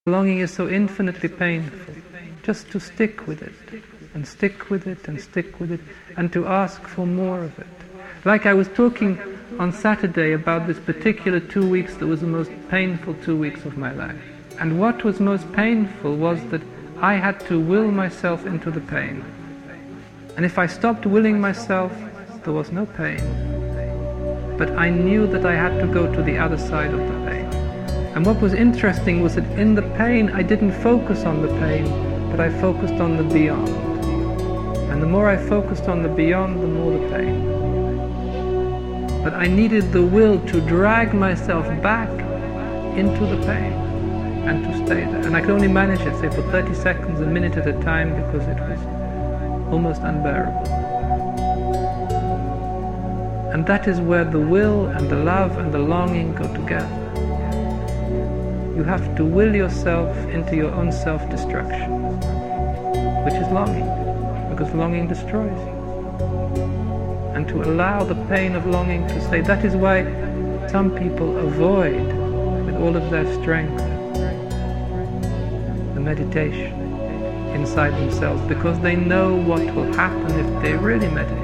Longing is so infinitely painful. Just to stick with it, and stick with it, and stick with it, and to ask for more of it. Like I was talking on Saturday about this particular 2 weeks that was the most painful 2 weeks of my life. And what was most painful was that I had to will myself into the pain. And if I stopped willing myself, there was no pain. But I knew that I had to go to the other side of the pain. And what was interesting was that in the pain, I didn't focus on the pain, but I focused on the beyond. And the more I focused on the beyond, the more the pain. But I needed the will to drag myself back into the pain and to stay there. And I could only manage it, say, for 30 seconds, a minute at a time, because it was almost unbearable. And that is where the will and the love and the longing go together. You have to will yourself into your own self-destruction, which is longing, because longing destroys you. And to allow the pain of longing to stay. That is why some people avoid, with all of their strength, the meditation inside themselves, because they know what will happen if they really meditate.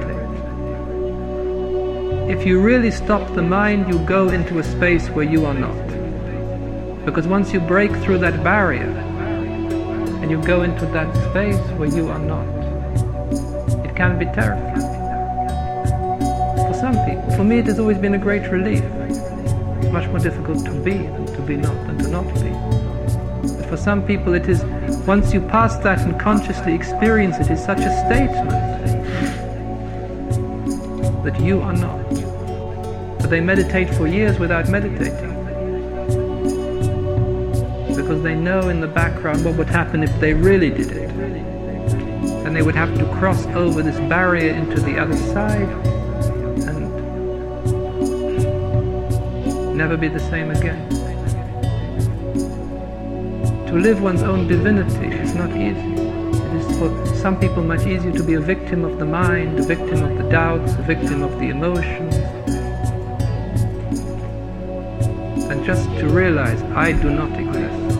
If you really stop the mind, you go into a space where you are not. Because once you break through that barrier, and you go into that space where you are not, it can be terrifying. For some people. For me, it has always been a great relief. It's much more difficult to be than to be not, than to not be. But for some people, it is, once you pass that and consciously experience it, is such a statement that you are not. But they meditate for years without meditating. Because they know in the background what would happen if they really did it. Then they would have to cross over this barrier into the other side and never be the same again. To live one's own divinity is not easy. It is for some people much easier to be a victim of the mind, a victim of the doubts, a victim of the emotions, and just to realize I do not exist.